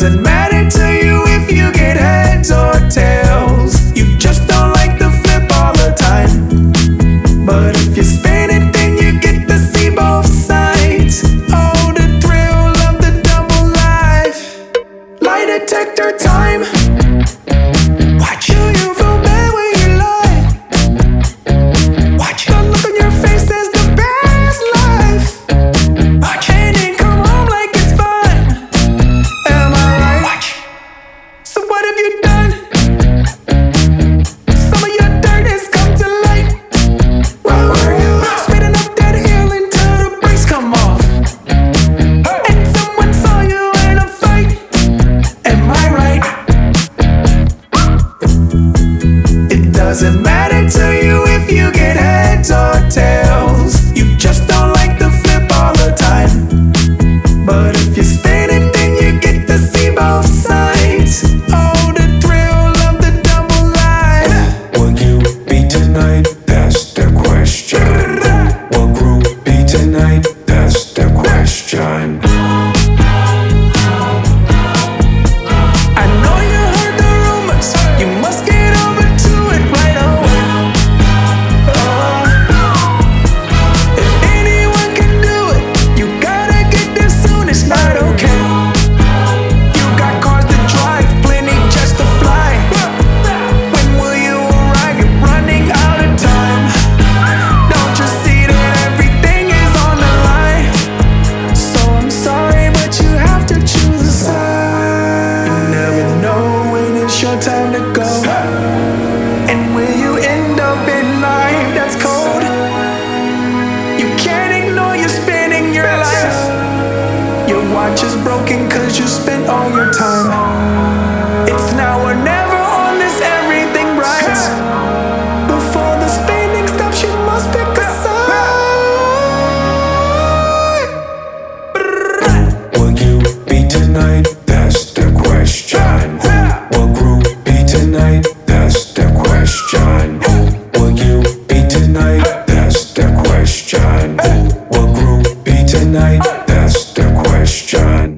doesn't matter to you if you get heads or tails. You just don't like the flip all the time. But if you spin it, then you get to see both sides. Oh, the thrill of the double life. Lie detector time. Watch you, you feel bad when you lie. Watch the look on your face says the best life. Watch and then come home like it's fun. Am I right? Watch. So what have you done? Some of your dirt has come to light. Where were you? Speeding up that hill until the brakes come off. And someone saw you in a fight. Am I right? It doesn't matter to you if you get heads or tails. You just don't like the flip all the time. But if you spin it, then you get to see both sides. Oh, the thrill of the double life. Will you be tonight? That's the question. Will group be tonight? That's the question. I know you heard the rumors. You must get over to it right away. If anyone can do it, you gotta get there soon. It's not okay. You got cars to drive, plenty jets to fly. When will you arrive? You're running out of time. Don't you see that everything is on the line? So I'm sorry, but you have to choose a side. You never know when it's your time to go. And will you end up in life that's cold? You can't ignore you're spending your life. Your watch is broken cause you spent all your time. It's now or never on this everything bright. Before the spinning stops, you must pick a side. Will you be tonight? That's the question. Will group be tonight? That's the question. Will you be tonight? That's the question. Will group be tonight? That's the question.